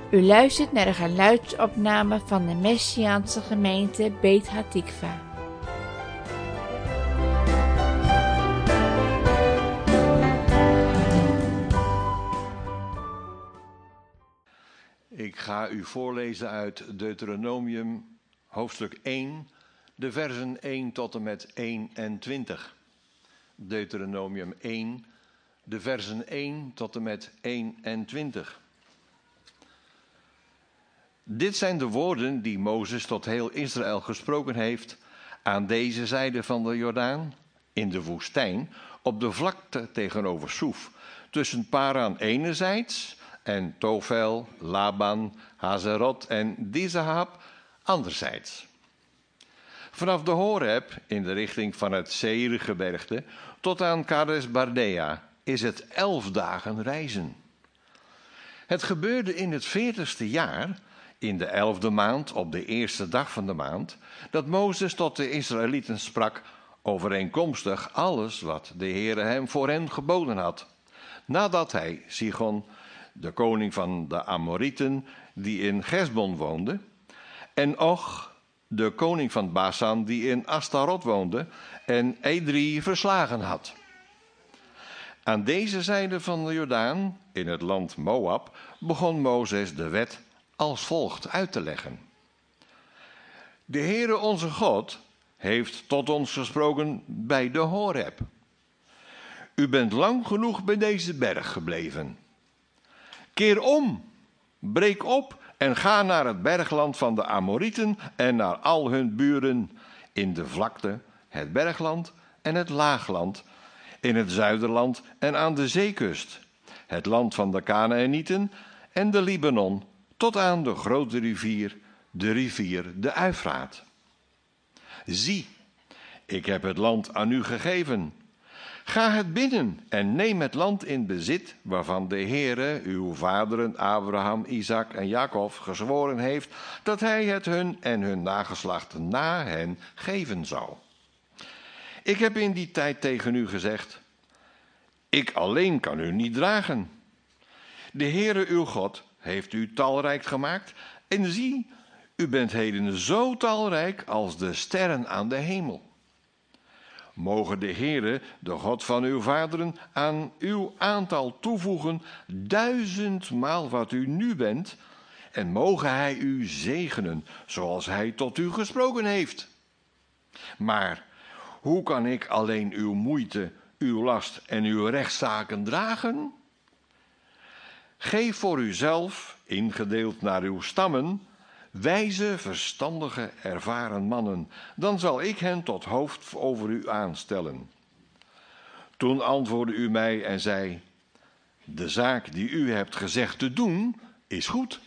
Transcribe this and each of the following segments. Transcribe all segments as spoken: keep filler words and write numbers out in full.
U luistert naar de geluidsopname van de Messiaanse gemeente Beit Hatikva. Ik ga u voorlezen uit Deuteronomium, hoofdstuk één, de versen één tot en met eenentwintig. Deuteronomium één, de versen één tot en met eenentwintig. Dit zijn de woorden die Mozes tot heel Israël gesproken heeft aan deze zijde van de Jordaan, in de woestijn, op de vlakte tegenover Soef, tussen Paran enerzijds en Tofel, Laban, Hazerot en Dizahab anderzijds. Vanaf de Horeb, in de richting van het Seirgebergte, tot aan Kades Barnea is het elf dagen reizen. Het gebeurde in het veertigste jaar, in de elfde maand, op de eerste dag van de maand, dat Mozes tot de Israëlieten sprak, overeenkomstig alles wat de Heere hem voor hen geboden had, nadat hij Sigon, de koning van de Amorieten, die in Gesbon woonde, en Och, de koning van Basan, die in Astarot woonde, en Edrei verslagen had. Aan deze zijde van de Jordaan, in het land Moab, begon Mozes de wet als volgt uit te leggen. De Heere onze God heeft tot ons gesproken bij de Horeb. U bent lang genoeg bij deze berg gebleven. Keer om, breek op en ga naar het bergland van de Amorieten en naar al hun buren in de vlakte, het bergland en het laagland, in het zuiderland en aan de zeekust, het land van de Kanaanieten en de Libanon, tot aan de grote rivier, de rivier de Uifraat. Zie, ik heb het land aan u gegeven. Ga het binnen en neem het land in bezit, waarvan de Heere, uw vaderen Abraham, Isaac en Jacob gezworen heeft, dat hij het hun en hun nageslacht na hen geven zou. Ik heb in die tijd tegen u gezegd, ik alleen kan u niet dragen. De Heere uw God heeft u talrijk gemaakt en zie, u bent heden zo talrijk als de sterren aan de hemel. Mogen de Heere, de God van uw vaderen, aan uw aantal toevoegen duizendmaal wat u nu bent, en mogen hij u zegenen, zoals hij tot u gesproken heeft. Maar hoe kan ik alleen uw moeite, uw last en uw rechtszaken dragen? Geef voor uzelf, ingedeeld naar uw stammen, wijze, verstandige, ervaren mannen, dan zal ik hen tot hoofd over u aanstellen. Toen antwoordde u mij en zei, de zaak die u hebt gezegd te doen, is goed.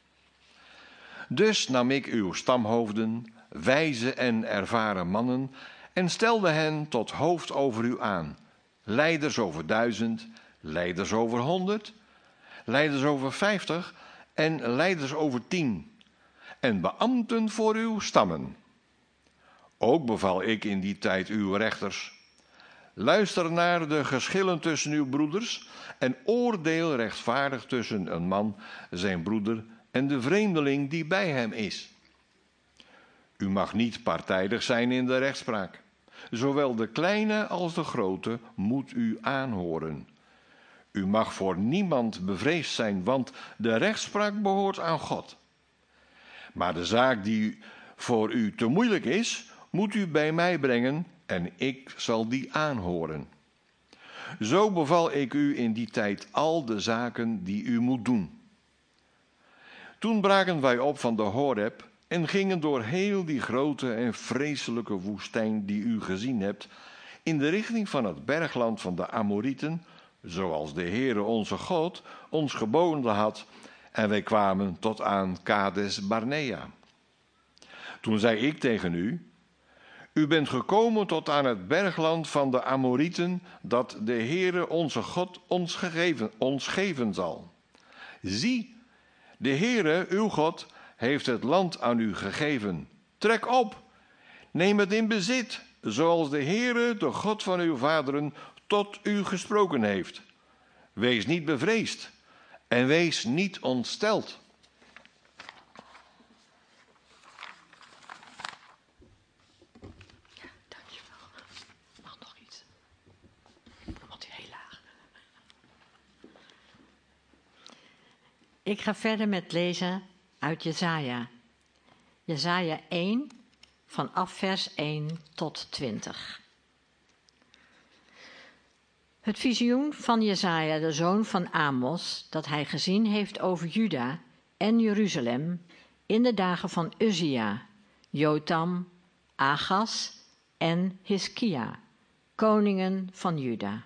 Dus nam ik uw stamhoofden, wijze en ervaren mannen, en stelde hen tot hoofd over u aan, leiders over duizend, leiders over honderd, leiders over vijftig en leiders over tien, en beambten voor uw stammen. Ook beval ik in die tijd uw rechters, luister naar de geschillen tussen uw broeders en oordeel rechtvaardig tussen een man, zijn broeder en de vreemdeling die bij hem is. U mag niet partijdig zijn in de rechtspraak. Zowel de kleine als de grote moet u aanhoren. U mag voor niemand bevreesd zijn, want de rechtspraak behoort aan God. Maar de zaak die voor u te moeilijk is, moet u bij mij brengen en ik zal die aanhoren. Zo beval ik u in die tijd al de zaken die u moet doen. Toen braken wij op van de Horeb en gingen door heel die grote en vreselijke woestijn die u gezien hebt, in de richting van het bergland van de Amorieten, zoals de Heere onze God ons geboden had, en wij kwamen tot aan Kades Barnea. Toen zei ik tegen u, u bent gekomen tot aan het bergland van de Amorieten, dat de Heere onze God ons, gegeven, ons geven zal. Zie, de Heere, uw God, heeft het land aan u gegeven. Trek op, neem het in bezit, zoals de Heere, de God van uw vaderen, tot u gesproken heeft. Wees niet bevreesd en wees niet ontsteld. Ik ga verder met lezen uit Jesaja. Jesaja één, vanaf vers één tot twintig. Het visioen van Jesaja, de zoon van Amos, dat hij gezien heeft over Juda en Jeruzalem in de dagen van Uzia, Jotam, Achaz en Hiskia, koningen van Juda.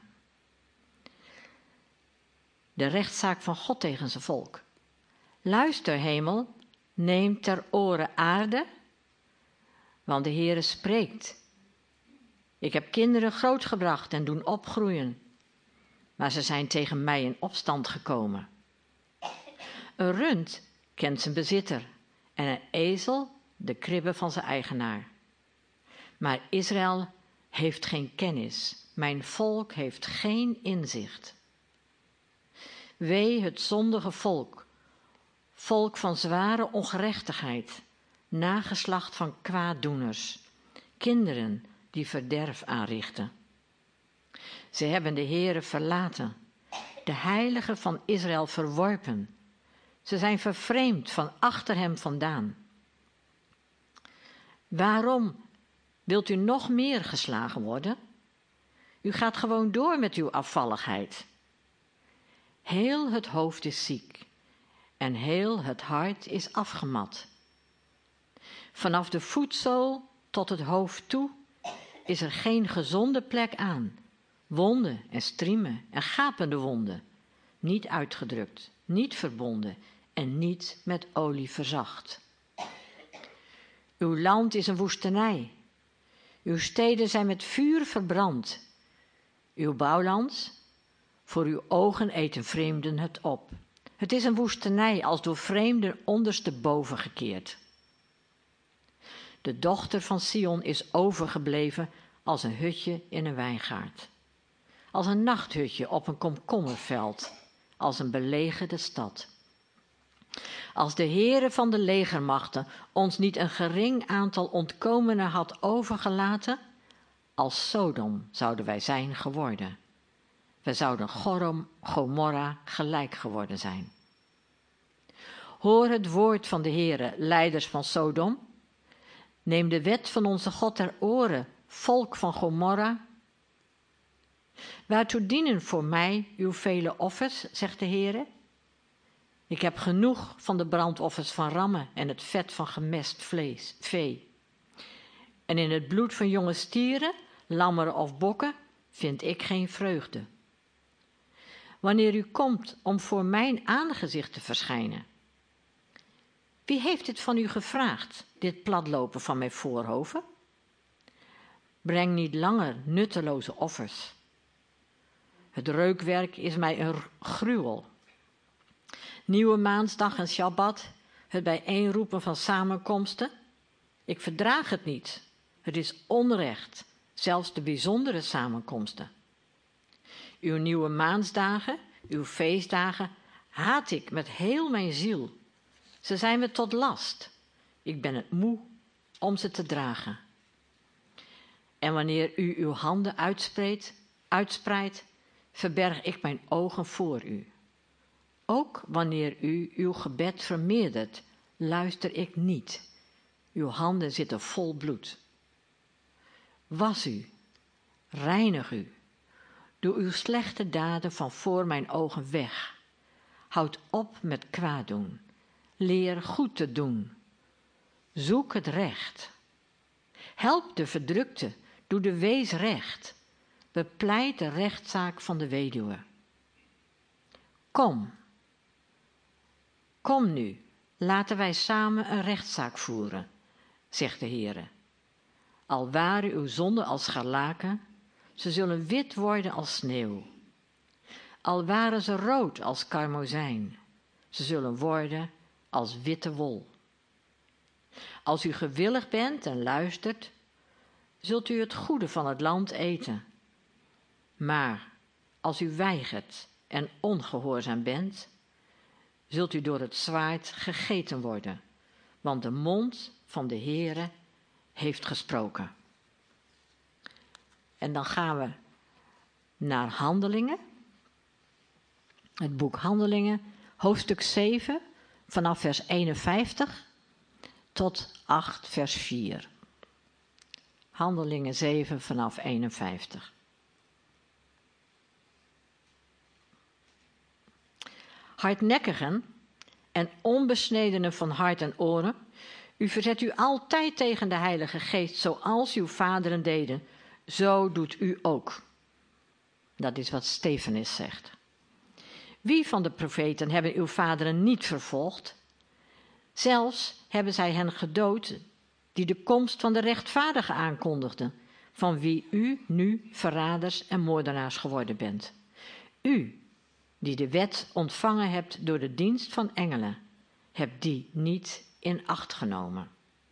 De rechtszaak van God tegen zijn volk. Luister, hemel, neem ter oren aarde, want de Heere spreekt. Ik heb kinderen grootgebracht en doen opgroeien, maar ze zijn tegen mij in opstand gekomen. Een rund kent zijn bezitter en een ezel de kribbe van zijn eigenaar. Maar Israël heeft geen kennis, mijn volk heeft geen inzicht. Wee het zondige volk, volk van zware ongerechtigheid, nageslacht van kwaaddoeners, kinderen die verderf aanrichten. Ze hebben de Heere verlaten, de Heilige van Israël verworpen. Ze zijn vervreemd van achter hem vandaan. Waarom wilt u nog meer geslagen worden? U gaat gewoon door met uw afvalligheid. Heel het hoofd is ziek en heel het hart is afgemat. Vanaf de voetzool tot het hoofd toe is er geen gezonde plek aan. Wonden en striemen en gapende wonden, niet uitgedrukt, niet verbonden en niet met olie verzacht. Uw land is een woestenij. Uw steden zijn met vuur verbrand. Uw bouwland, voor uw ogen eten vreemden het op. Het is een woestenij als door vreemden ondersteboven gekeerd. De dochter van Sion is overgebleven als een hutje in een wijngaard. Als een nachthutje op een komkommerveld, als een belegerde stad. Als de Heere van de legermachten ons niet een gering aantal ontkomenen had overgelaten, als Sodom zouden wij zijn geworden. We zouden Gorom, Gomorra gelijk geworden zijn. Hoor het woord van de Heere, leiders van Sodom. Neem de wet van onze God ter oren, volk van Gomorra. Waartoe dienen voor mij uw vele offers, zegt de Heere? Ik heb genoeg van de brandoffers van rammen en het vet van gemest vlees, vee. En in het bloed van jonge stieren, lammeren of bokken, vind ik geen vreugde. Wanneer u komt om voor mijn aangezicht te verschijnen. Wie heeft dit van u gevraagd, dit platlopen van mijn voorhoven? Breng niet langer nutteloze offers. Het reukwerk is mij een gruwel. Nieuwe maansdag en Shabbat, het bijeenroepen van samenkomsten. Ik verdraag het niet. Het is onrecht, zelfs de bijzondere samenkomsten. Uw nieuwe maansdagen, uw feestdagen, haat ik met heel mijn ziel. Ze zijn me tot last. Ik ben het moe om ze te dragen. En wanneer u uw handen uitspreidt, uitspreidt, verberg ik mijn ogen voor u. Ook wanneer u uw gebed vermeerdert, luister ik niet. Uw handen zitten vol bloed. Was u, reinig u, doe uw slechte daden van voor mijn ogen weg. Houd op met kwaad doen. Leer goed te doen. Zoek het recht. Help de verdrukte, doe de wees recht. Bepleit de rechtszaak van de weduwe. Kom. Kom nu, laten wij samen een rechtszaak voeren, zegt de Heere. Al waren uw zonden als scharlaken, ze zullen wit worden als sneeuw. Al waren ze rood als karmozijn, ze zullen worden als witte wol. Als u gewillig bent en luistert, zult u het goede van het land eten. Maar als u weigert en ongehoorzaam bent, zult u door het zwaard gegeten worden, want de mond van de Heere heeft gesproken. En dan gaan we naar Handelingen, het boek Handelingen, hoofdstuk zeven, vanaf vers eenenvijftig tot acht, vers vier. Handelingen zeven, vanaf eenenvijftig. Hardnekkigen en onbesnedenen van hart en oren, u verzet u altijd tegen de Heilige Geest, zoals uw vaderen deden. Zo doet u ook. Dat is wat Stefanus zegt. Wie van de profeten hebben uw vaderen niet vervolgd? Zelfs hebben zij hen gedood die de komst van de rechtvaardige aankondigden, van wie u nu verraders en moordenaars geworden bent. U, die de wet ontvangen hebt door de dienst van engelen, hebt die niet in acht genomen.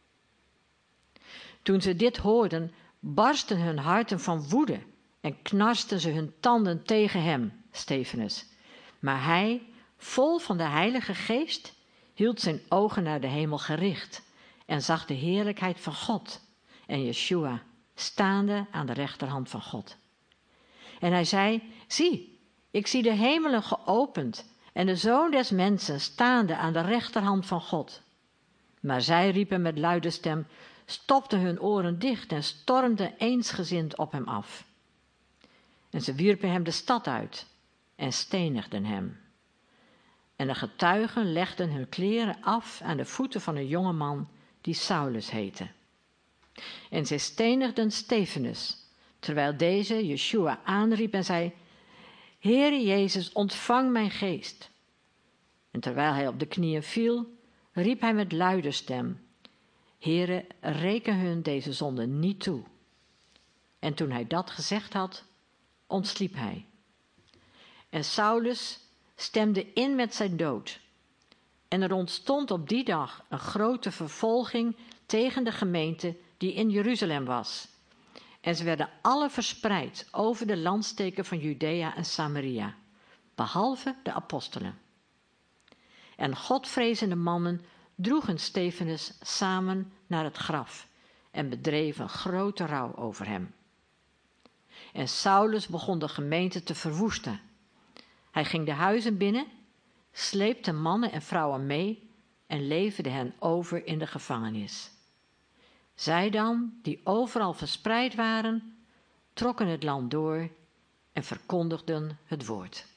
Toen ze dit hoorden, barsten hun harten van woede en knarsten ze hun tanden tegen hem, Stefanus. Maar hij, vol van de Heilige Geest, hield zijn ogen naar de hemel gericht en zag de heerlijkheid van God en Yeshua staande aan de rechterhand van God. En hij zei, zie, ik zie de hemelen geopend en de Zoon des Mensen staande aan de rechterhand van God. Maar zij riepen met luide stem, stopten hun oren dicht en stormden eensgezind op hem af. En ze wierpen hem de stad uit en stenigden hem. En de getuigen legden hun kleren af aan de voeten van een jonge man die Saulus heette. En zij stenigden Stefanus, terwijl deze Yeshua aanriep en zei, Heere Jezus, ontvang mijn geest. En terwijl hij op de knieën viel, riep hij met luide stem, Heere, reken hun deze zonde niet toe. En toen hij dat gezegd had, ontsliep hij. En Saulus stemde in met zijn dood. En er ontstond op die dag een grote vervolging tegen de gemeente die in Jeruzalem was. En ze werden alle verspreid over de landsteken van Judea en Samaria, behalve de apostelen. En godvrezende mannen droegen Stefanus samen naar het graf en bedreven grote rouw over hem. En Saulus begon de gemeente te verwoesten. Hij ging de huizen binnen, sleepte mannen en vrouwen mee en leverde hen over in de gevangenis. Zij dan, die overal verspreid waren, trokken het land door en verkondigden het woord.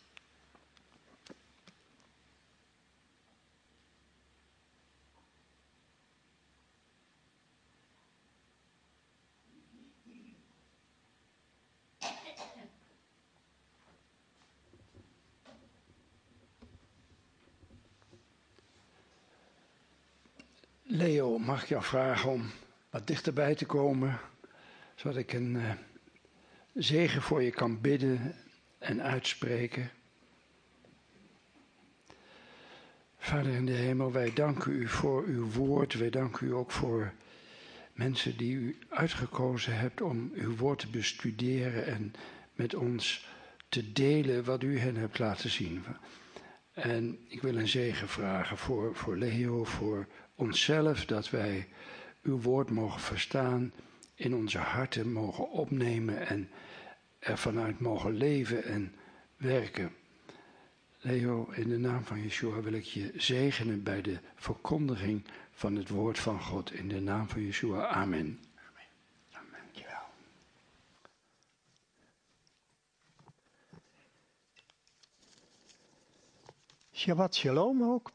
Leo, mag ik jou vragen om wat dichterbij te komen, zodat ik een uh, zegen voor je kan bidden en uitspreken. Vader in de hemel, wij danken u voor uw woord. Wij danken u ook voor mensen die u uitgekozen hebt om uw woord te bestuderen en met ons te delen wat u hen hebt laten zien. En ik wil een zegen vragen voor, voor Leo, voor onszelf, dat wij uw woord mogen verstaan, in onze harten mogen opnemen en er vanuit mogen leven en werken. Leo, in de naam van Yeshua wil ik je zegenen bij de verkondiging van het woord van God. In de naam van Yeshua, amen. Amen. Amen. Dankjewel. Shabbat shalom ook.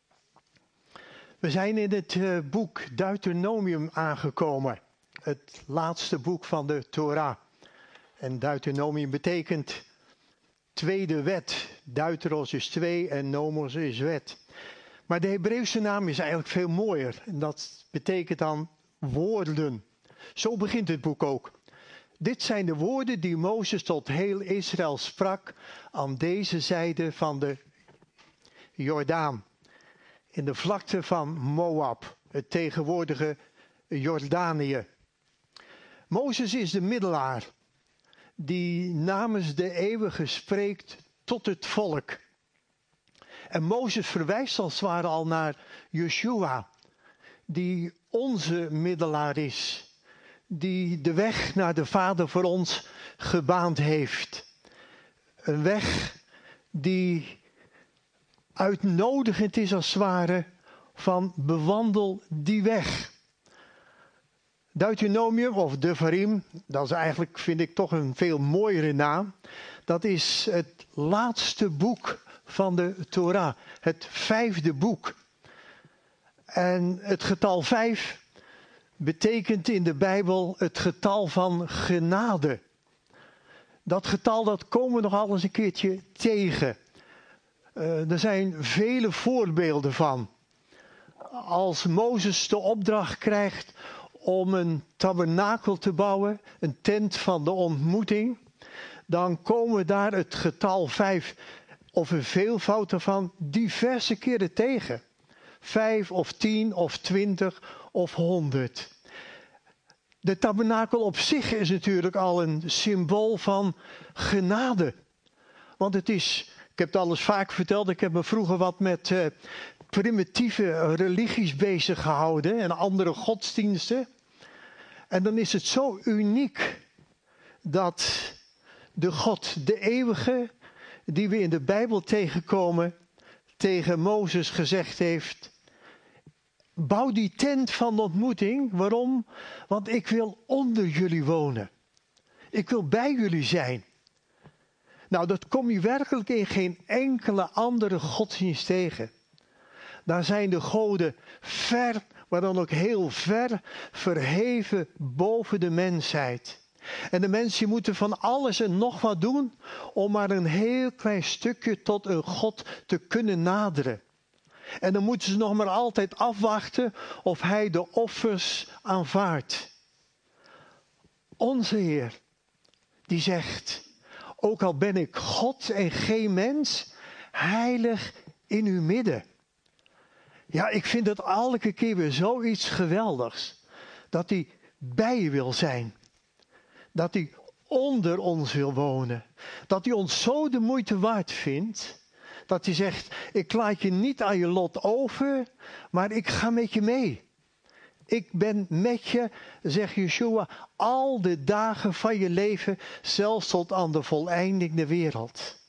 We zijn in het uh, boek Deuteronomium aangekomen. Het laatste boek van de Torah. En Deuteronomium betekent tweede wet. Deuteros is twee en nomos is wet. Maar de Hebreeuwse naam is eigenlijk veel mooier. En dat betekent dan woorden. Zo begint het boek ook. Dit zijn de woorden die Mozes tot heel Israël sprak aan deze zijde van de Jordaan. In de vlakte van Moab, het tegenwoordige Jordanië. Mozes is de middelaar die namens de eeuwige spreekt tot het volk. En Mozes verwijst als het ware al naar Yeshua, die onze middelaar is, die de weg naar de Vader voor ons gebaand heeft. Een weg die uitnodigend is als het ware van bewandel die weg. Deuteronomium of Devarim, dat is eigenlijk, vind ik, toch een veel mooiere naam. Dat is het laatste boek van de Torah, het vijfde boek. En het getal vijf betekent in de Bijbel het getal van genade. Dat getal, dat komen we nog al eens een keertje tegen. Uh, er zijn vele voorbeelden van. Als Mozes de opdracht krijgt om een tabernakel te bouwen, een tent van de ontmoeting, dan komen we daar het getal vijf of een veelvoud ervan diverse keren tegen. Vijf of tien of twintig of honderd. De tabernakel op zich is natuurlijk al een symbool van genade. Want het is, ik heb het al eens vaak verteld, ik heb me vroeger wat met uh, primitieve religies bezig gehouden en andere godsdiensten. En dan is het zo uniek dat de God, de eeuwige, die we in de Bijbel tegenkomen, tegen Mozes gezegd heeft: bouw die tent van de ontmoeting. Waarom? Want ik wil onder jullie wonen. Ik wil bij jullie zijn. Nou, dat kom je werkelijk in geen enkele andere godsdienst tegen. Daar zijn de goden ver, maar dan ook heel ver, verheven boven de mensheid. En de mensen moeten van alles en nog wat doen om maar een heel klein stukje tot een God te kunnen naderen. En dan moeten ze nog maar altijd afwachten of hij de offers aanvaardt. Onze Heer, die zegt: ook al ben ik God en geen mens, heilig in uw midden. Ja, ik vind het elke keer weer zoiets geweldigs. Dat hij bij je wil zijn. Dat hij onder ons wil wonen. Dat hij ons zo de moeite waard vindt. Dat hij zegt: ik laat je niet aan je lot over, maar ik ga met je mee. Ik ben met je, zegt Yeshua, al de dagen van je leven, zelfs tot aan de voleinding der wereld.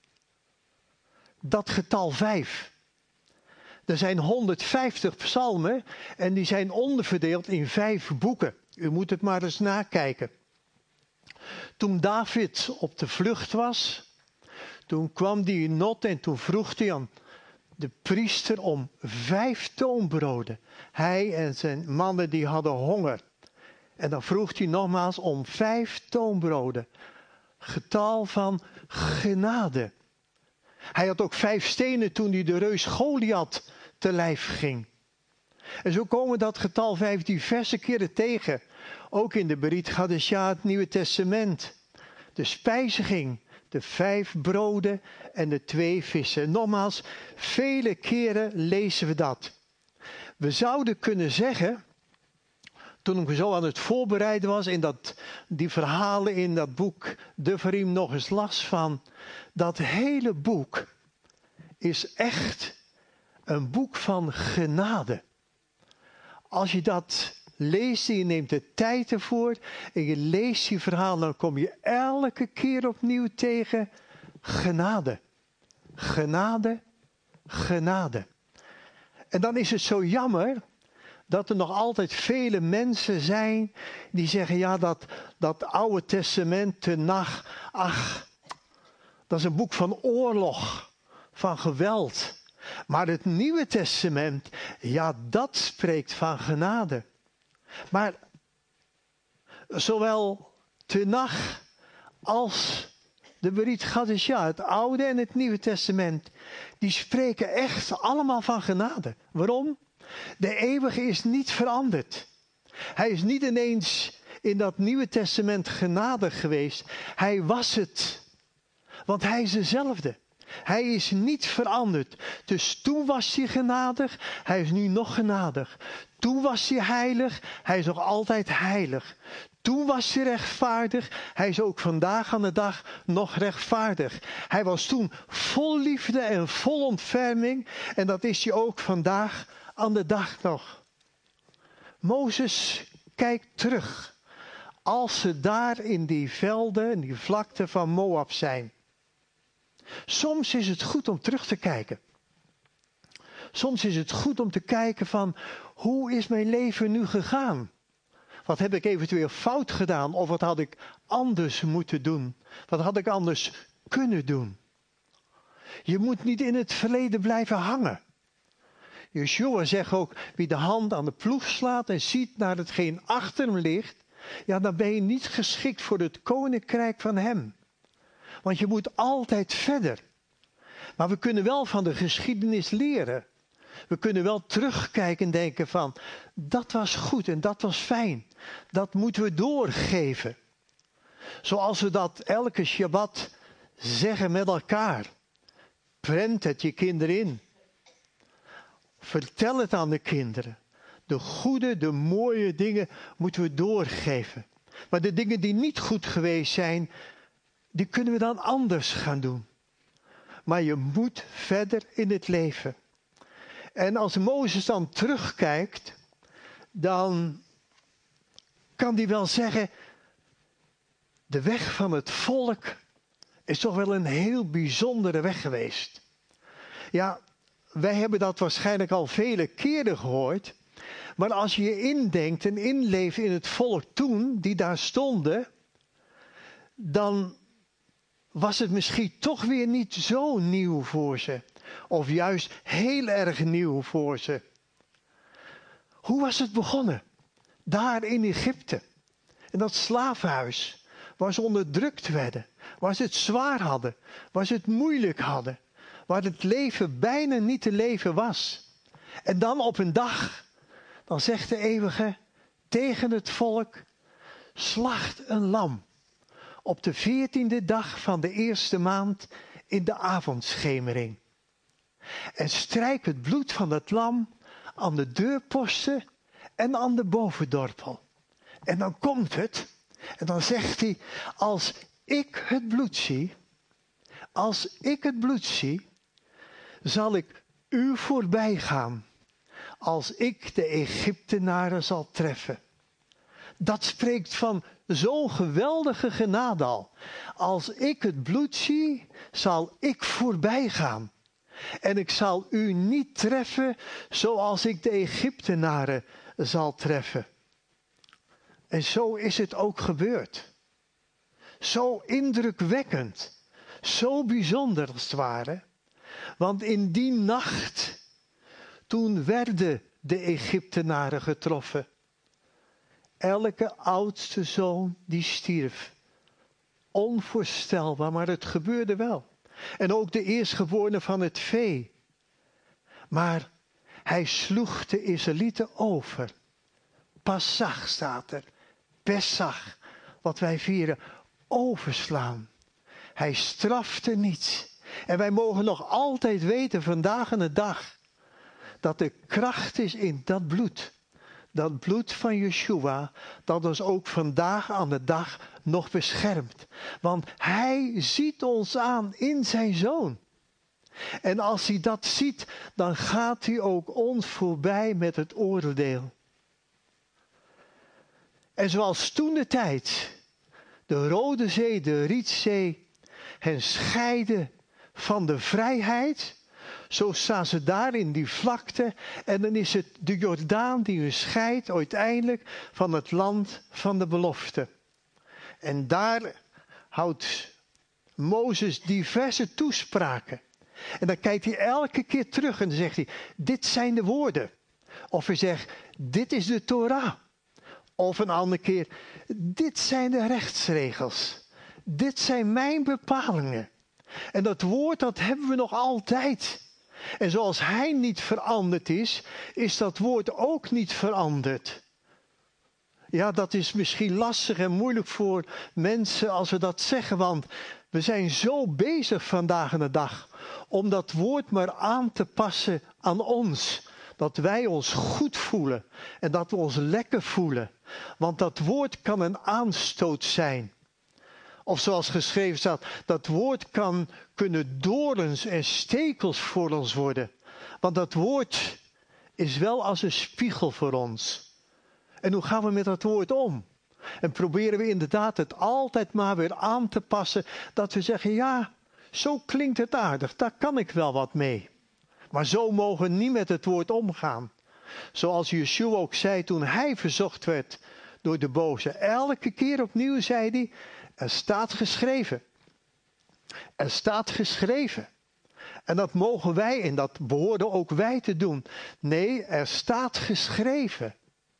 Dat getal vijf. Er zijn honderdvijftig psalmen en die zijn onderverdeeld in vijf boeken. U moet het maar eens nakijken. Toen David op de vlucht was, toen kwam hij in not en toen vroeg hij aan de priester om vijf toonbroden. Hij en zijn mannen die hadden honger. En dan vroeg hij nogmaals om vijf toonbroden. Getal van genade. Hij had ook vijf stenen toen hij de reus Goliath te lijf ging. En zo komen dat getal vijf diverse keren tegen. Ook in de Berit Chadashah, het Nieuwe Testament. De spijziging, de vijf broden en de twee vissen. Nogmaals, vele keren lezen we dat. We zouden kunnen zeggen, toen ik zo aan het voorbereiden was in dat, die verhalen in dat boek Devarim nog eens las van, dat hele boek is echt een boek van genade. Als je dat leest en je neemt de tijd ervoor en je leest die verhalen, dan kom je elke keer opnieuw tegen genade. Genade, genade. En dan is het zo jammer dat er nog altijd vele mensen zijn die zeggen, ja, dat, dat Oude Testament, Tenach, ach, dat is een boek van oorlog, van geweld. Maar het Nieuwe Testament, ja, dat spreekt van genade. Maar zowel Tenach als de Berit Chadashah, het Oude en het Nieuwe Testament, die spreken echt allemaal van genade. Waarom? De eeuwige is niet veranderd. Hij is niet ineens in dat Nieuwe Testament genadig geweest. Hij was het. Want hij is dezelfde. Hij is niet veranderd. Dus toen was hij genadig, hij is nu nog genadig. Toen was hij heilig, hij is nog altijd heilig. Toen was hij rechtvaardig, hij is ook vandaag aan de dag nog rechtvaardig. Hij was toen vol liefde en vol ontferming en dat is hij ook vandaag aan de dag nog. Mozes kijkt terug als ze daar in die velden, in die vlakte van Moab zijn. Soms is het goed om terug te kijken. Soms is het goed om te kijken van, hoe is mijn leven nu gegaan? Wat heb ik eventueel fout gedaan? Of wat had ik anders moeten doen? Wat had ik anders kunnen doen? Je moet niet in het verleden blijven hangen. Yeshua zegt ook, wie de hand aan de ploeg slaat en ziet naar hetgeen achter hem ligt, ja, dan ben je niet geschikt voor het koninkrijk van hem. Want je moet altijd verder. Maar we kunnen wel van de geschiedenis leren. We kunnen wel terugkijken en denken van, dat was goed en dat was fijn. Dat moeten we doorgeven. Zoals we dat elke Shabbat zeggen met elkaar. Prent het je kinderen in. Vertel het aan de kinderen. De goede, de mooie dingen moeten we doorgeven. Maar de dingen die niet goed geweest zijn, die kunnen we dan anders gaan doen. Maar je moet verder in het leven. En als Mozes dan terugkijkt, dan kan hij wel zeggen, de weg van het volk is toch wel een heel bijzondere weg geweest. Ja, wij hebben dat waarschijnlijk al vele keren gehoord. Maar als je je indenkt en inleeft in het volk toen, die daar stonden, dan was het misschien toch weer niet zo nieuw voor ze. Of juist heel erg nieuw voor ze. Hoe was het begonnen? Daar in Egypte. In dat slavenhuis. Waar ze onderdrukt werden. Waar ze het zwaar hadden. Waar ze het moeilijk hadden. Waar het leven bijna niet te leven was. En dan op een dag, dan zegt de eeuwige tegen het volk, slacht een lam. Op de veertiende dag van de eerste maand in de avondschemering. En strijk het bloed van het lam aan de deurposten en aan de bovendorpel. En dan komt het. En dan zegt hij, als ik het bloed zie, als ik het bloed zie, zal ik u voorbij gaan. Als ik de Egyptenaren zal treffen. Dat spreekt van zo'n geweldige genade al. Als ik het bloed zie, zal ik voorbij gaan. En ik zal u niet treffen zoals ik de Egyptenaren zal treffen. En zo is het ook gebeurd. Zo indrukwekkend. Zo bijzonder als het ware. Want in die nacht, toen werden de Egyptenaren getroffen. Elke oudste zoon die stierf. Onvoorstelbaar, maar het gebeurde wel. En ook de eerstgeborene van het vee. Maar hij sloeg de Israëlieten over. Passach staat er. Pessach, wat wij vieren. Overslaan. Hij strafte niet. En wij mogen nog altijd weten, vandaag aan de dag, dat er kracht is in dat bloed. Dat bloed van Yeshua, dat ons ook vandaag aan de dag nog beschermt. Want hij ziet ons aan in zijn zoon. En als hij dat ziet, dan gaat hij ook ons voorbij met het oordeel. En zoals toen de tijd, de Rode Zee, de Rietzee, hen scheiden van de vrijheid, zo staan ze daar in die vlakte en dan is het de Jordaan die hun scheidt uiteindelijk van het land van de belofte. En daar houdt Mozes diverse toespraken. En dan kijkt hij elke keer terug en dan zegt hij, dit zijn de woorden. Of hij zegt, dit is de Torah. Of een andere keer, dit zijn de rechtsregels. Dit zijn mijn bepalingen. En dat woord, dat hebben we nog altijd. En zoals hij niet veranderd is, is dat woord ook niet veranderd. Ja, dat is misschien lastig en moeilijk voor mensen als we dat zeggen, want we zijn zo bezig vandaag aan de dag om dat woord maar aan te passen aan ons. Dat wij ons goed voelen en dat we ons lekker voelen. Want dat woord kan een aanstoot zijn. Of zoals geschreven staat, dat woord kan kunnen dorens en stekels voor ons worden. Want dat woord is wel als een spiegel voor ons. En hoe gaan we met dat woord om? En proberen we inderdaad het altijd maar weer aan te passen. Dat we zeggen, ja, zo klinkt het aardig, daar kan ik wel wat mee. Maar zo mogen we niet met het woord omgaan. Zoals Yeshua ook zei toen hij verzocht werd door de boze. Elke keer opnieuw zei hij, er staat geschreven. Er staat geschreven. En dat mogen wij en dat behoorden ook wij te doen. Nee, er staat geschreven.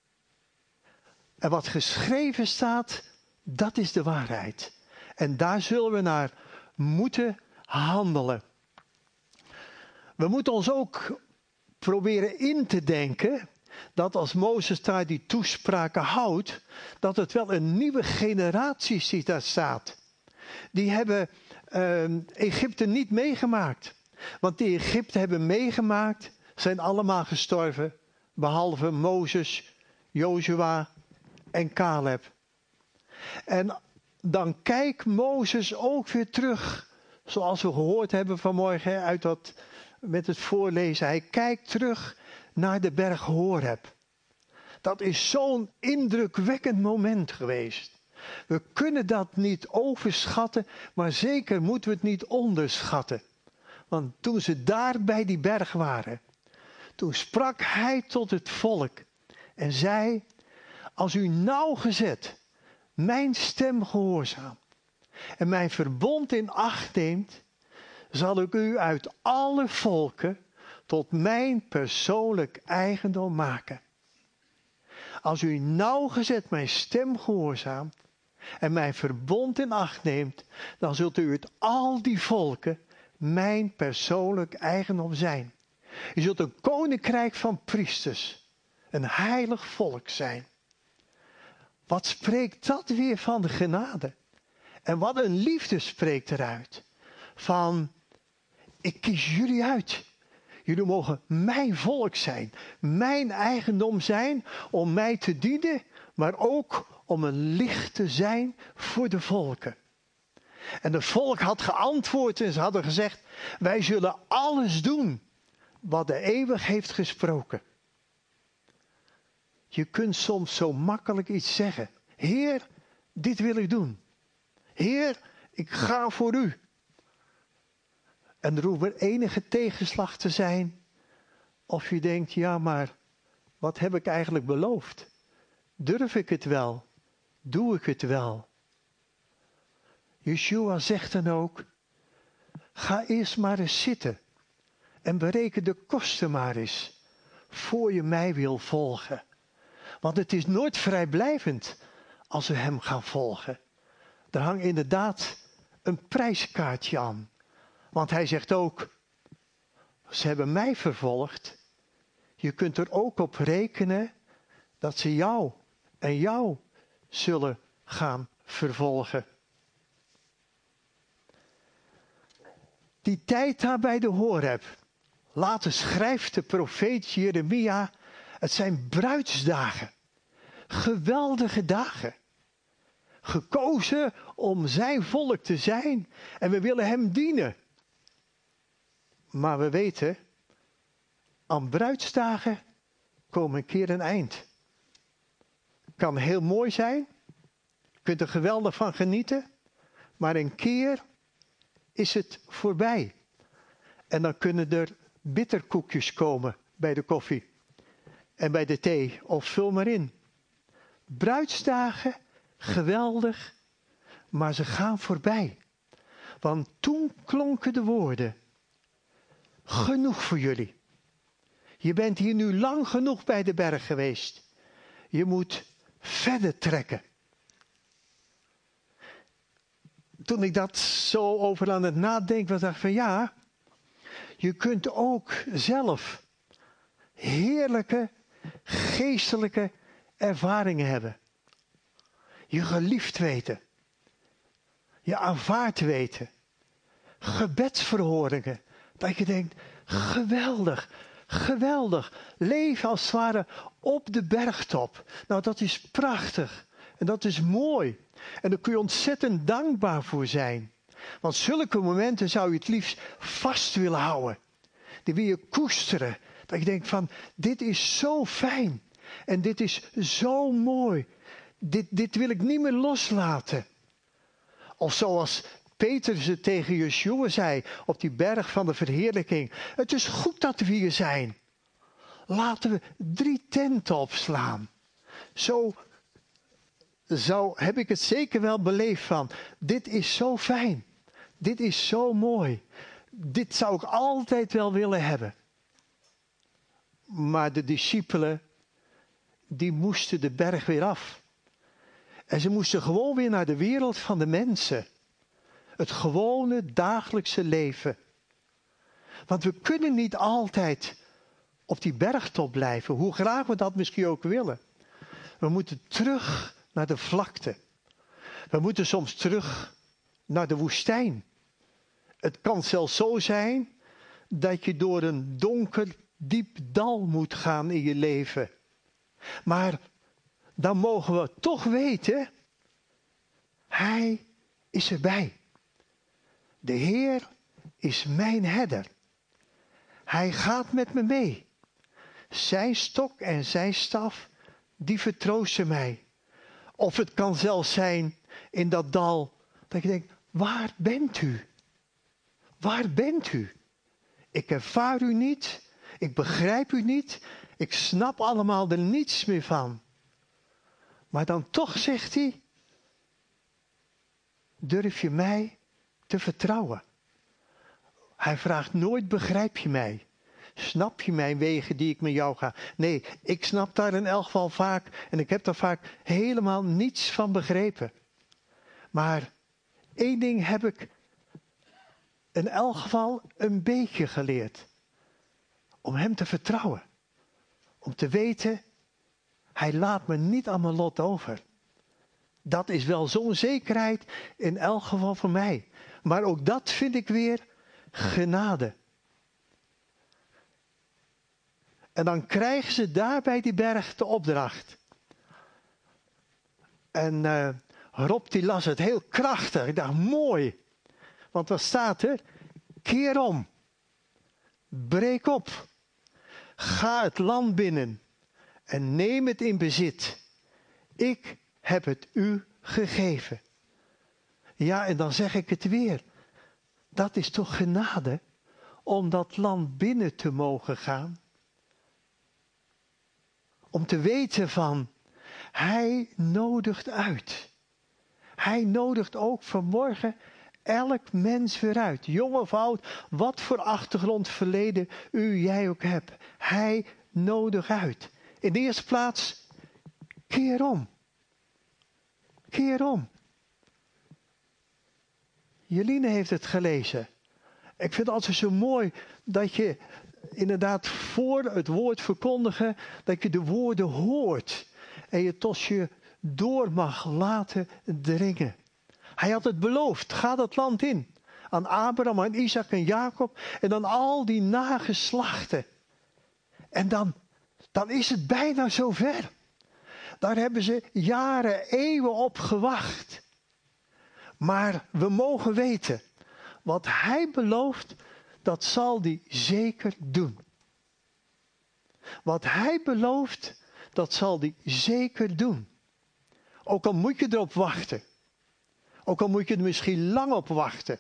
En wat geschreven staat, dat is de waarheid. En daar zullen we naar moeten handelen. We moeten ons ook proberen in te denken dat als Mozes daar die toespraken houdt, dat het wel een nieuwe generatie is die daar staat. Die hebben uh, Egypte niet meegemaakt. Want die Egypte hebben meegemaakt, zijn allemaal gestorven, behalve Mozes, Jozua en Caleb. En dan kijkt Mozes ook weer terug, zoals we gehoord hebben vanmorgen uit dat, met het voorlezen. Hij kijkt terug naar de berg Horeb. Dat is zo'n indrukwekkend moment geweest. We kunnen dat niet overschatten, maar zeker moeten we het niet onderschatten. Want toen ze daar bij die berg waren, toen sprak hij tot het volk en zei, als u nauwgezet mijn stem gehoorzaamt en mijn verbond in acht neemt, zal ik u uit alle volken tot mijn persoonlijk eigendom maken. Als u nauwgezet mijn stem gehoorzaamt en mijn verbond in acht neemt, dan zult u uit al die volken mijn persoonlijk eigendom zijn. U zult een koninkrijk van priesters, een heilig volk zijn. Wat spreekt dat weer van de genade? En wat een liefde spreekt eruit. Van, ik kies jullie uit. Jullie mogen mijn volk zijn, mijn eigendom zijn om mij te dienen, maar ook om een licht te zijn voor de volken. En het volk had geantwoord en ze hadden gezegd, wij zullen alles doen wat de eeuwig heeft gesproken. Je kunt soms zo makkelijk iets zeggen. Heer, dit wil ik doen. Heer, ik ga voor u. En er hoeft er enige tegenslag te zijn. Of je denkt, ja maar, wat heb ik eigenlijk beloofd? Durf ik het wel? Doe ik het wel? Yeshua zegt dan ook, ga eerst maar eens zitten. En bereken de kosten maar eens, voor je mij wil volgen. Want het is nooit vrijblijvend als we hem gaan volgen. Er hangt inderdaad een prijskaartje aan. Want hij zegt ook, ze hebben mij vervolgd. Je kunt er ook op rekenen dat ze jou en jou zullen gaan vervolgen. Die tijd daar bij de Horeb. Later schrijft de profeet Jeremia, het zijn bruidsdagen. Geweldige dagen. Gekozen om zijn volk te zijn en we willen hem dienen. Maar we weten, aan bruidsdagen komen een keer een eind. Kan heel mooi zijn, je kunt er geweldig van genieten, maar een keer is het voorbij. En dan kunnen er bitterkoekjes komen bij de koffie en bij de thee, of vul maar in. Bruidsdagen, geweldig, maar ze gaan voorbij. Want toen klonken de woorden, genoeg voor jullie. Je bent hier nu lang genoeg bij de berg geweest. Je moet verder trekken. Toen ik dat zo over aan het nadenken was, dacht ik van ja, je kunt ook zelf heerlijke, geestelijke ervaringen hebben. Je geliefd weten. Je aanvaard weten. Gebedsverhoringen. Dat je denkt, geweldig, geweldig. Leven als het ware op de bergtop. Nou, dat is prachtig. En dat is mooi. En daar kun je ontzettend dankbaar voor zijn. Want zulke momenten zou je het liefst vast willen houden. Die wil je koesteren. Dat je denkt van, dit is zo fijn. En dit is zo mooi. Dit, dit wil ik niet meer loslaten. Of zoals Petrus het tegen Yeshua zei op die berg van de verheerlijking. Het is goed dat we hier zijn. Laten we drie tenten opslaan. Zo, zo heb ik het zeker wel beleefd van. Dit is zo fijn. Dit is zo mooi. Dit zou ik altijd wel willen hebben. Maar de discipelen, die moesten de berg weer af. En ze moesten gewoon weer naar de wereld van de mensen. Het gewone dagelijkse leven. Want we kunnen niet altijd op die bergtop blijven. Hoe graag we dat misschien ook willen. We moeten terug naar de vlakte. We moeten soms terug naar de woestijn. Het kan zelfs zo zijn dat je door een donker, diep dal moet gaan in je leven. Maar dan mogen we toch weten, Hij is erbij. De Heer is mijn herder. Hij gaat met me mee. Zijn stok en zijn staf, die vertroosten mij. Of het kan zelfs zijn in dat dal, dat je denkt, waar bent u? Waar bent u? Ik ervaar u niet. Ik begrijp u niet. Ik snap allemaal er niets meer van. Maar dan toch zegt hij, durf je mij te vertrouwen? Hij vraagt nooit, begrijp je mij? Snap je mijn wegen die ik met jou ga? Nee, ik snap daar in elk geval vaak, en ik heb daar vaak helemaal niets van begrepen. Maar één ding heb ik in elk geval een beetje geleerd. Om hem te vertrouwen. Om te weten, hij laat me niet aan mijn lot over. Dat is wel zo'n zekerheid in elk geval voor mij. Maar ook dat vind ik weer genade. En dan krijgen ze daar bij die berg de opdracht. En uh, Rob die las het heel krachtig. Ik dacht, mooi. Want wat staat er? Keer om. Breek op. Ga het land binnen. En neem het in bezit. Ik heb het u gegeven. Ja, en dan zeg ik het weer. Dat is toch genade om dat land binnen te mogen gaan. Om te weten van, hij nodigt uit. Hij nodigt ook vanmorgen elk mens weer uit. Jong of oud, wat voor achtergrond, verleden u, jij ook hebt. Hij nodigt uit. In de eerste plaats, keer om. Keer om. Jeline heeft het gelezen. Ik vind het altijd zo mooi dat je inderdaad voor het woord verkondigen, dat je de woorden hoort. En je tot je door mag laten dringen. Hij had het beloofd, ga dat land in. Aan Abraham, aan Isaac en Jacob. En dan al die nageslachten. En dan, dan is het bijna zover. Daar hebben ze jaren, eeuwen op gewacht. Maar we mogen weten, wat hij belooft, dat zal hij zeker doen. Wat hij belooft, dat zal hij zeker doen. Ook al moet je erop wachten. Ook al moet je er misschien lang op wachten.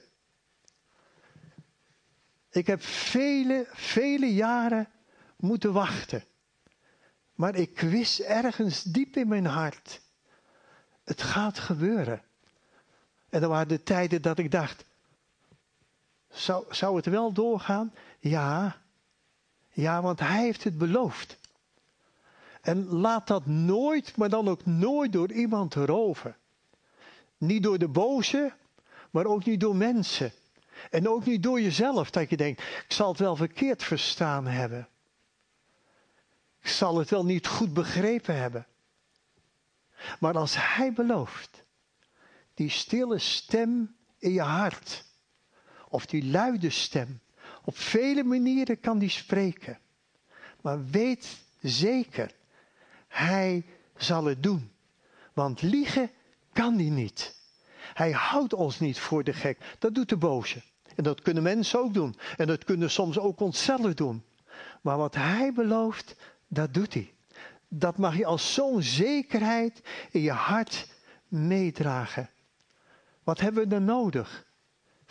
Ik heb vele, vele jaren moeten wachten. Maar ik wist ergens diep in mijn hart, het gaat gebeuren. En er waren de tijden dat ik dacht, zou, zou het wel doorgaan? Ja, ja, want hij heeft het beloofd. En laat dat nooit, maar dan ook nooit door iemand roven. Niet door de boze, maar ook niet door mensen. En ook niet door jezelf, dat je denkt, ik zal het wel verkeerd verstaan hebben. Ik zal het wel niet goed begrepen hebben. Maar als hij belooft, die stille stem in je hart, of die luide stem, op vele manieren kan die spreken. Maar weet zeker, hij zal het doen. Want liegen kan hij niet. Hij houdt ons niet voor de gek. Dat doet de boze. En dat kunnen mensen ook doen. En dat kunnen soms ook onszelf doen. Maar wat hij belooft, dat doet hij. Dat mag je als zo'n zekerheid in je hart meedragen. Wat hebben we dan nodig?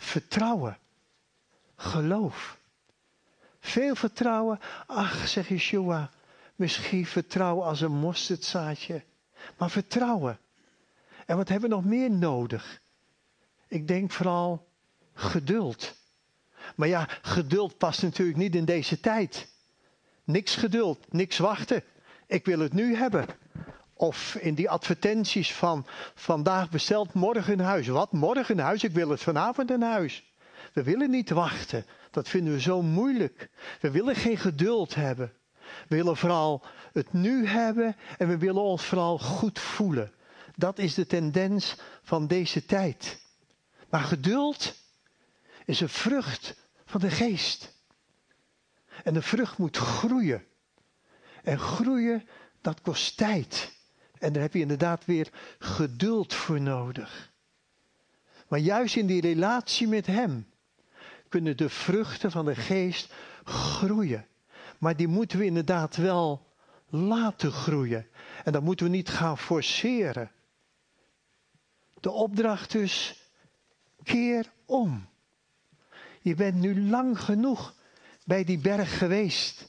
vertrouwen, geloof. Veel vertrouwen, ach, zegt Yeshua, misschien vertrouwen als een mosterdzaadje, maar vertrouwen. En wat hebben we nog meer nodig? Ik denk vooral geduld. Maar ja, geduld past natuurlijk niet in deze tijd. Niks geduld, niks wachten. Ik wil het nu hebben. Of in die advertenties van vandaag besteld, morgen in huis. Wat, morgen in huis? Ik wil het vanavond in huis. We willen niet wachten. Dat vinden we zo moeilijk. We willen geen geduld hebben. We willen vooral het nu hebben en we willen ons vooral goed voelen. Dat is de tendens van deze tijd. Maar geduld is een vrucht van de geest. En de vrucht moet groeien. En groeien, dat kost tijd. En daar heb je inderdaad weer geduld voor nodig. Maar juist in die relatie met hem kunnen de vruchten van de geest groeien. Maar die moeten we inderdaad wel laten groeien. En dat moeten we niet gaan forceren. De opdracht dus, keer om. Je bent nu lang genoeg bij die berg geweest.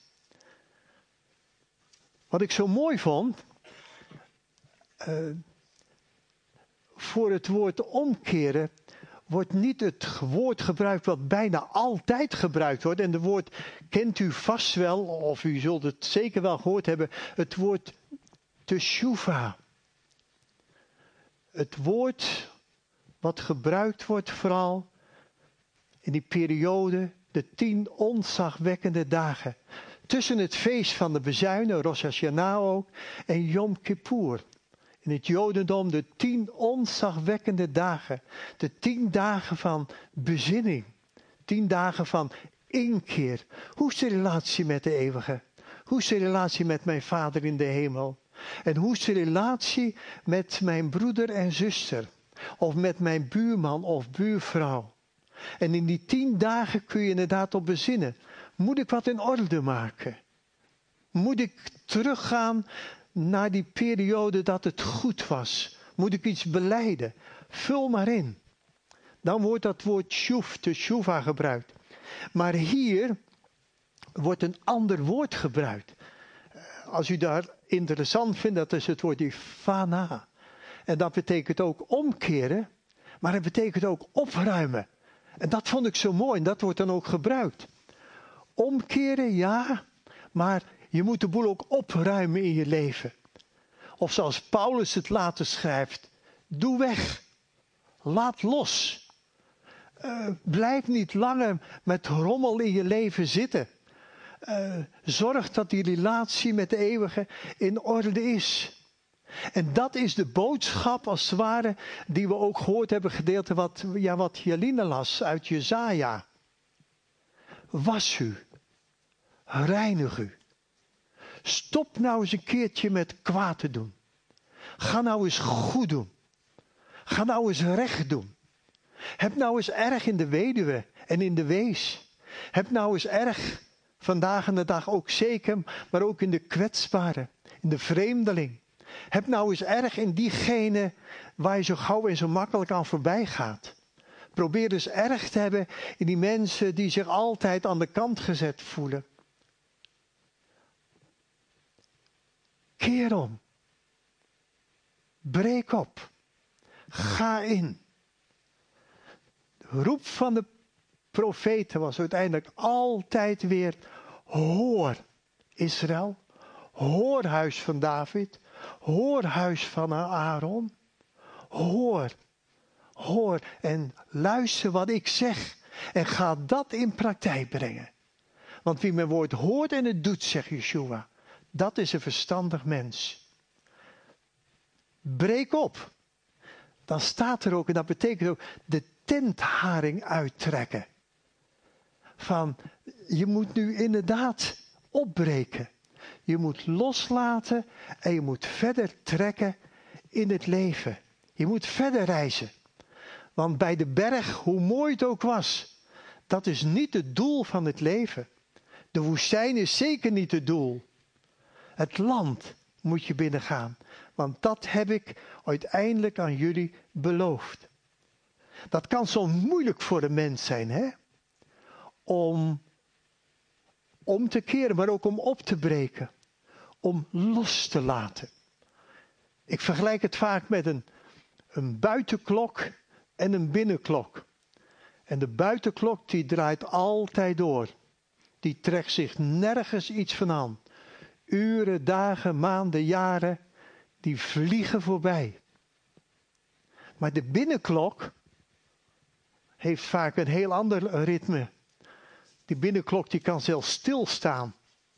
Wat ik zo mooi vond, uh, voor het woord omkeren wordt niet het woord gebruikt wat bijna altijd gebruikt wordt. En het woord kent u vast wel, of u zult het zeker wel gehoord hebben, het woord teshuva. Het woord wat gebruikt wordt vooral in die periode, de tien ontzagwekkende dagen. Tussen het feest van de bezuinen, Rosh Hashanah ook, en Yom Kippur. In het Jodendom de tien ontzagwekkende dagen. De tien dagen van bezinning. Tien dagen van inkeer. Hoe is de relatie met de eeuwige? Hoe is de relatie met mijn Vader in de hemel? En hoe is de relatie met mijn broeder en zuster? Of met mijn buurman of buurvrouw? En in die tien dagen kun je inderdaad op bezinnen. Moet ik wat in orde maken? Moet ik teruggaan naar die periode dat het goed was? Moet ik iets belijden? Vul maar in. Dan wordt dat woord shuv, teshuva gebruikt. Maar hier wordt een ander woord gebruikt. Als u daar interessant vindt, dat is het woord ifana. En dat betekent ook omkeren, maar het betekent ook opruimen. En dat vond ik zo mooi en dat wordt dan ook gebruikt. Omkeren, ja, maar je moet de boel ook opruimen in je leven. Of zoals Paulus het later schrijft, doe weg, laat los. Uh, blijf niet langer met rommel in je leven zitten. Uh, zorg dat die relatie met de eeuwige in orde is. En dat is de boodschap als het ware die we ook gehoord hebben, gedeelte wat, ja, wat Jeline las uit Jesaja. Was u, reinig u. Stop nou eens een keertje met kwaad te doen. Ga nou eens goed doen. Ga nou eens recht doen. Heb nou eens erg in de weduwe en in de wees. Heb nou eens erg vandaag en de dag ook zeker, maar ook in de kwetsbare, in de vreemdeling. Heb nou eens erg in diegene waar je zo gauw en zo makkelijk aan voorbij gaat. Probeer dus erg te hebben in die mensen die zich altijd aan de kant gezet voelen. Keer om. Breek op. Ga in. De roep van de profeten was uiteindelijk altijd weer: hoor Israël, hoor huis van David, hoor huis van Aaron, hoor, hoor en luister wat ik zeg en ga dat in praktijk brengen. Want wie mijn woord hoort en het doet, zegt Yeshua, dat is een verstandig mens. Breek op. Dan staat er ook, en dat betekent ook, de tentharing uittrekken. Van, je moet nu inderdaad opbreken. Je moet loslaten en je moet verder trekken in het leven. Je moet verder reizen. Want bij de berg, hoe mooi het ook was, dat is niet het doel van het leven. De woestijn is zeker niet het doel. Het land moet je binnengaan. Want dat heb ik uiteindelijk aan jullie beloofd. Dat kan zo moeilijk voor een mens zijn, hè? Om om te keren, maar ook om op te breken. Om los te laten. Ik vergelijk het vaak met een, een buitenklok en een binnenklok. En de buitenklok die draait altijd door. Die trekt zich nergens iets van aan. Uren, dagen, maanden, jaren, die vliegen voorbij. Maar de binnenklok heeft vaak een heel ander ritme. Die binnenklok die kan zelfs stilstaan.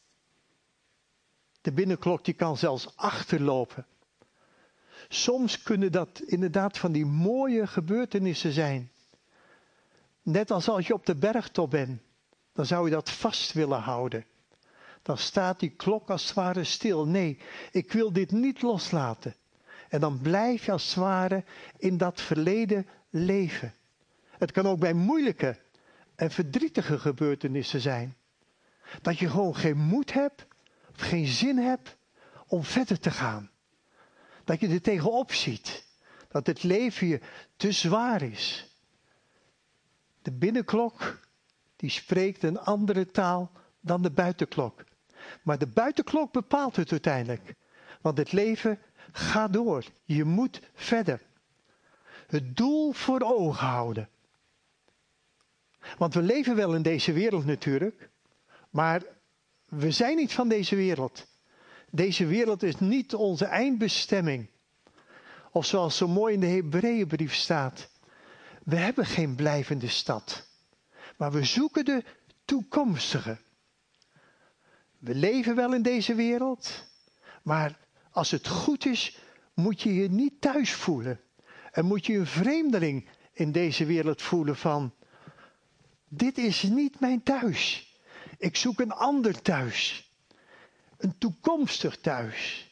De binnenklok die kan zelfs achterlopen. Soms kunnen dat inderdaad van die mooie gebeurtenissen zijn. Net als als je op de bergtop bent. Dan zou je dat vast willen houden. Dan staat die klok als het ware stil. Nee, ik wil dit niet loslaten. En dan blijf je als het ware in dat verleden leven. Het kan ook bij moeilijke en verdrietige gebeurtenissen zijn. Dat je gewoon geen moed hebt, of geen zin hebt om verder te gaan. Dat je er tegenop ziet. Dat het leven je te zwaar is. De binnenklok, die spreekt een andere taal dan de buitenklok. Maar de buitenklok bepaalt het uiteindelijk. Want het leven gaat door. Je moet verder. Het doel voor ogen houden. Want we leven wel in deze wereld natuurlijk. Maar we zijn niet van deze wereld. Deze wereld is niet onze eindbestemming. Of zoals zo mooi in de Hebreeënbrief staat. We hebben geen blijvende stad. Maar we zoeken de toekomstige. We leven wel in deze wereld. Maar als het goed is, moet je je niet thuis voelen. En moet je een vreemdeling in deze wereld voelen van... Dit is niet mijn thuis. Ik zoek een ander thuis. Een toekomstig thuis.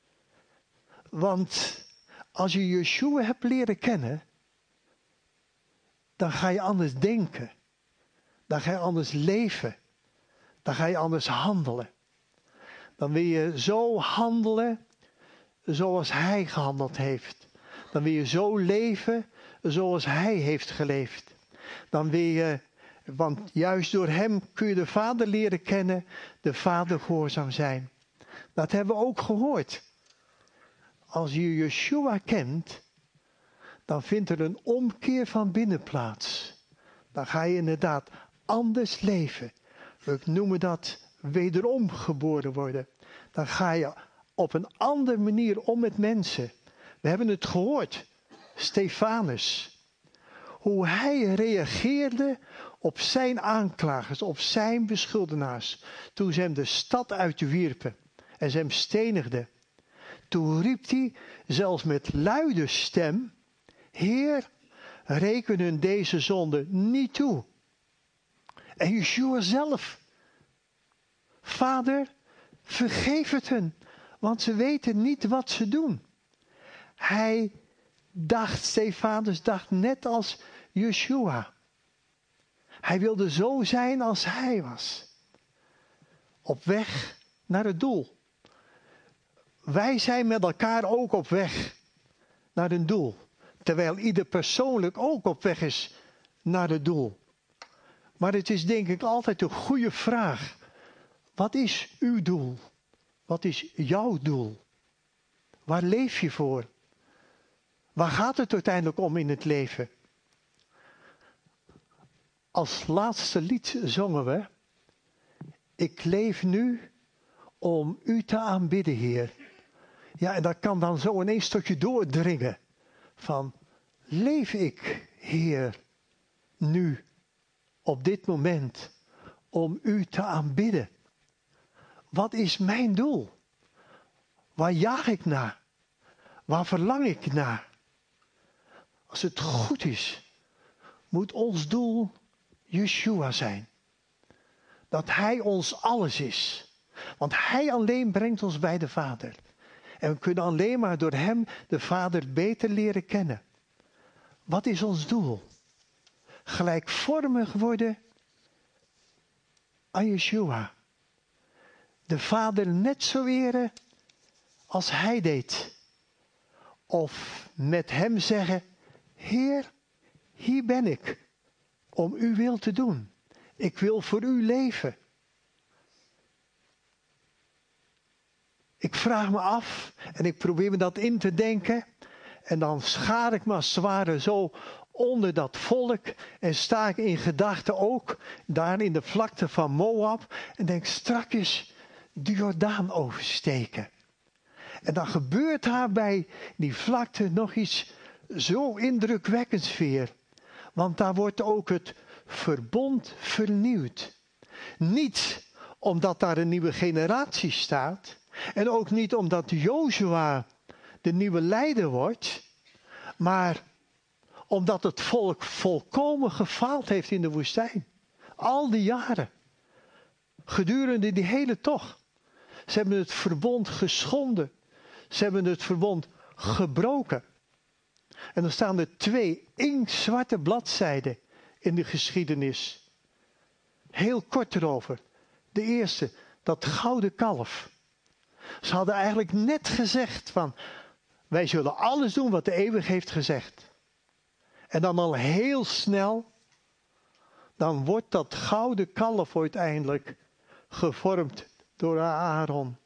Want als je Yeshua hebt leren kennen, dan ga je anders denken. Dan ga je anders leven. Dan ga je anders handelen. Dan wil je zo handelen zoals Hij gehandeld heeft. Dan wil je zo leven zoals Hij heeft geleefd. Dan wil je, want juist door Hem kun je de Vader leren kennen, de Vader gehoorzaam zijn. Dat hebben we ook gehoord. Als je Yeshua kent, dan vindt er een omkeer van binnen plaats. Dan ga je inderdaad anders leven. We noemen dat wederom geboren worden. Dan ga je op een andere manier om met mensen. We hebben het gehoord. Stefanus. Hoe hij reageerde op zijn aanklagers, op zijn beschuldenaars. Toen ze hem de stad uitwierpen en ze hem stenigden. Toen riep hij zelfs met luide stem: Heer, reken hun deze zonde niet toe. En Yeshua zelf: Vader, vergeef het hun, want ze weten niet wat ze doen. Hij dacht, Stefanus dacht net als Yeshua. Hij wilde zo zijn als hij was. Op weg naar het doel. Wij zijn met elkaar ook op weg naar een doel. Terwijl ieder persoonlijk ook op weg is naar het doel. Maar het is denk ik altijd een goede vraag. Wat is uw doel? Wat is jouw doel? Waar leef je voor? Waar gaat het uiteindelijk om in het leven? Als laatste lied zongen we: Ik leef nu om u te aanbidden, Heer. Ja, en dat kan dan zo ineens tot je doordringen. Van, leef ik, Heer, nu, op dit moment, om u te aanbidden? Wat is mijn doel? Waar jaag ik naar? Waar verlang ik naar? Als het goed is, moet ons doel Yeshua zijn. Dat Hij ons alles is. Want Hij alleen brengt ons bij de Vader. En we kunnen alleen maar door Hem de Vader beter leren kennen. Wat is ons doel? Gelijkvormig worden aan Yeshua. De Vader net zo eren als Hij deed. Of met Hem zeggen: Heer, hier ben ik om uw wil te doen. Ik wil voor u leven. Ik vraag me af en ik probeer me dat in te denken. En dan schaar ik me als het ware zo onder dat volk. En sta ik in gedachten ook daar in de vlakte van Moab. En denk strakjes de Jordaan oversteken. En dan gebeurt daar bij die vlakte nog iets zo indrukwekkends weer. Want daar wordt ook het verbond vernieuwd. Niet omdat daar een nieuwe generatie staat. En ook niet omdat Jozua de nieuwe leider wordt. Maar omdat het volk volkomen gefaald heeft in de woestijn. Al die jaren. Gedurende die hele tocht. Ze hebben het verbond geschonden. Ze hebben het verbond gebroken. En dan staan er twee inktzwarte bladzijden in de geschiedenis. Heel kort erover. De eerste, dat gouden kalf. Ze hadden eigenlijk net gezegd van, wij zullen alles doen wat de eeuwig heeft gezegd. En dan al heel snel, dan wordt dat gouden kalf uiteindelijk gevormd door Aaron.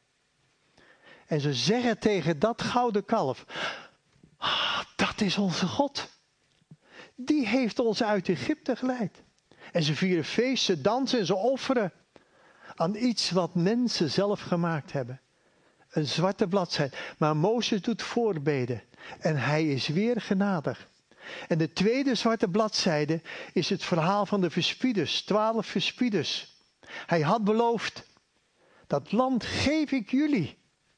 En ze zeggen tegen dat gouden kalf, ah, dat is onze God. Die heeft ons uit Egypte geleid. En ze vieren feest, ze dansen en ze offeren aan iets wat mensen zelf gemaakt hebben. Een zwarte bladzijde. Maar Mozes doet voorbeden. En hij is weer genadig. En de tweede zwarte bladzijde is het verhaal van de verspieders. Twaalf verspieders. Hij had beloofd, dat land geef ik jullie.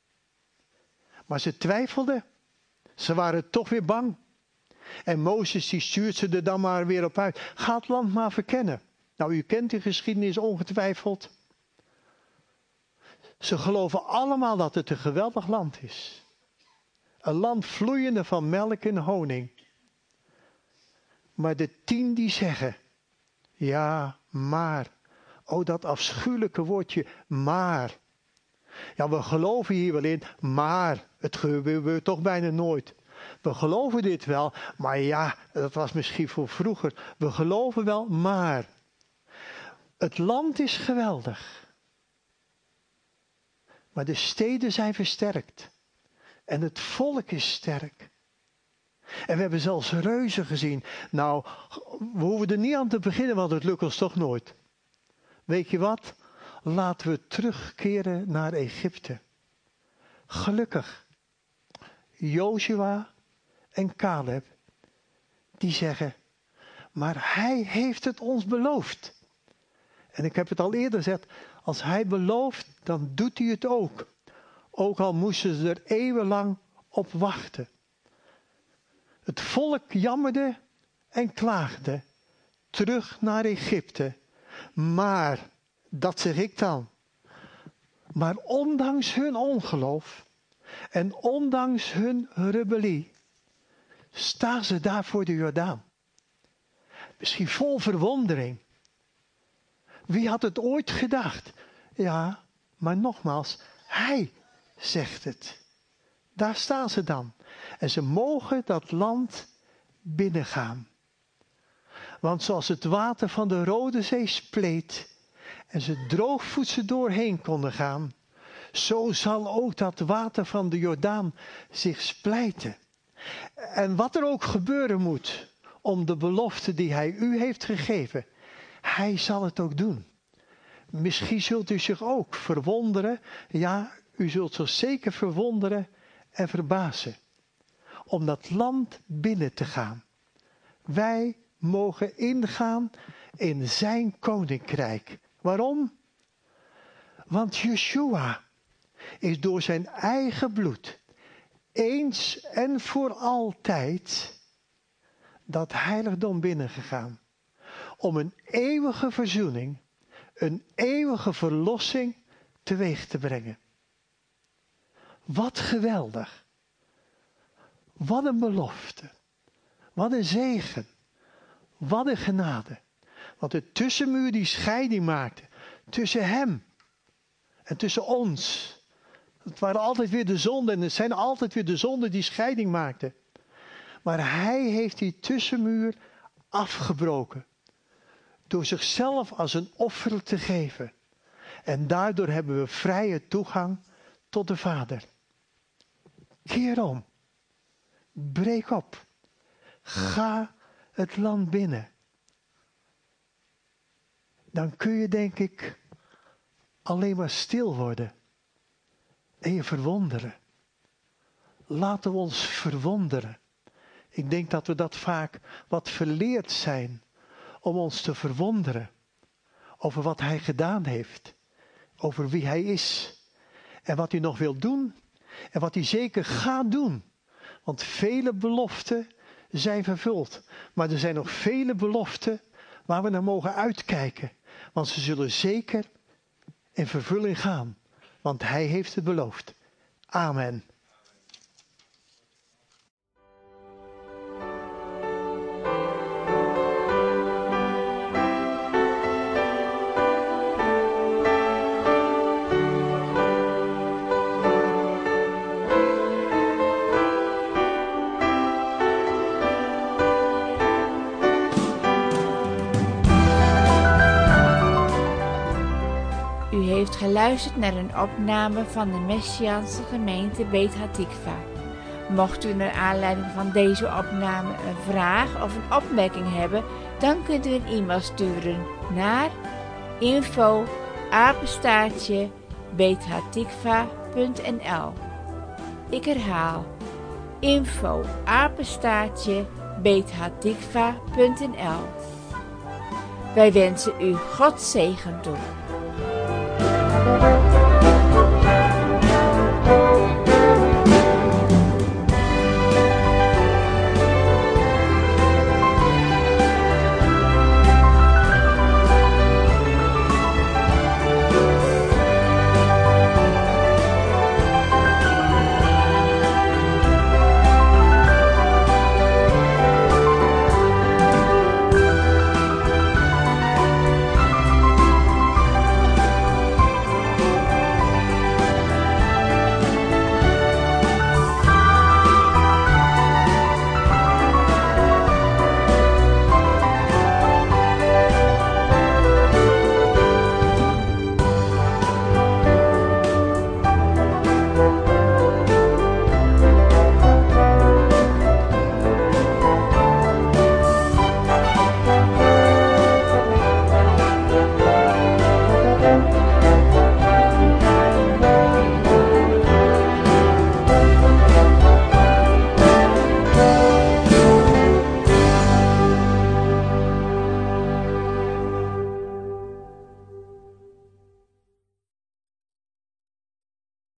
Maar ze twijfelden. Ze waren toch weer bang. En Mozes die stuurt ze er dan maar weer op uit. Ga het land maar verkennen. Nou, u kent die geschiedenis ongetwijfeld. Ze geloven allemaal dat het een geweldig land is. Een land vloeiende van melk en honing. Maar de tien die zeggen, ja, maar. Oh, dat afschuwelijke woordje, maar. Ja, we geloven hier wel in, maar het gebeurt toch bijna nooit. We geloven dit wel, maar ja, dat was misschien voor vroeger. We geloven wel, maar. Het land is geweldig. Maar de steden zijn versterkt. En het volk is sterk. En we hebben zelfs reuzen gezien. Nou, we hoeven er niet aan te beginnen, want het lukt ons toch nooit. Weet je wat? Laten we terugkeren naar Egypte. Gelukkig. Jozua en Caleb, die zeggen, maar hij heeft het ons beloofd. En ik heb het al eerder gezegd, als hij belooft, dan doet hij het ook. Ook al moesten ze er eeuwenlang op wachten. Het volk jammerde en klaagde terug naar Egypte. Maar, dat zeg ik dan, maar ondanks hun ongeloof en ondanks hun rebellie, staan ze daar voor de Jordaan. Misschien vol verwondering. Wie had het ooit gedacht? Ja, maar nogmaals, hij zegt het. Daar staan ze dan. En ze mogen dat land binnengaan. Want zoals het water van de Rode Zee spleet en ze droogvoets doorheen konden gaan, zo zal ook dat water van de Jordaan zich splijten. En wat er ook gebeuren moet om de belofte die hij u heeft gegeven, hij zal het ook doen. Misschien zult u zich ook verwonderen, ja, u zult zich zeker verwonderen en verbazen om dat land binnen te gaan. Wij mogen ingaan in zijn koninkrijk. Waarom? Want Yeshua is door zijn eigen bloed eens en voor altijd dat heiligdom binnengegaan. Om een eeuwige verzoening, een eeuwige verlossing teweeg te brengen. Wat geweldig. Wat een belofte. Wat een zegen. Wat een genade. Want de tussenmuur die scheiding maakte tussen hem en tussen ons. Het waren altijd weer de zonden en het zijn altijd weer de zonden die scheiding maakten. Maar hij heeft die tussenmuur afgebroken. Door zichzelf als een offer te geven. En daardoor hebben we vrije toegang tot de Vader. Keer om. Breek op. Ga het land binnen. Dan kun je, denk ik, alleen maar stil worden. En je verwonderen. Laten we ons verwonderen. Ik denk dat we dat vaak wat verleerd zijn. Om ons te verwonderen. Over wat hij gedaan heeft. Over wie hij is. En wat hij nog wil doen. En wat hij zeker gaat doen. Want vele beloften zijn vervuld. Maar er zijn nog vele beloften waar we naar mogen uitkijken. Want ze zullen zeker in vervulling gaan. Want hij heeft het beloofd. Amen. U heeft geluisterd naar een opname van de Messiaanse gemeente Beit Hatikva. Mocht u naar aanleiding van deze opname een vraag of een opmerking hebben, dan kunt u een e-mail sturen naar info apenstaartje beithatikva punt n l. Ik herhaal info apenstaartje beithatikva punt n l. Wij wensen u Gods zegen toe.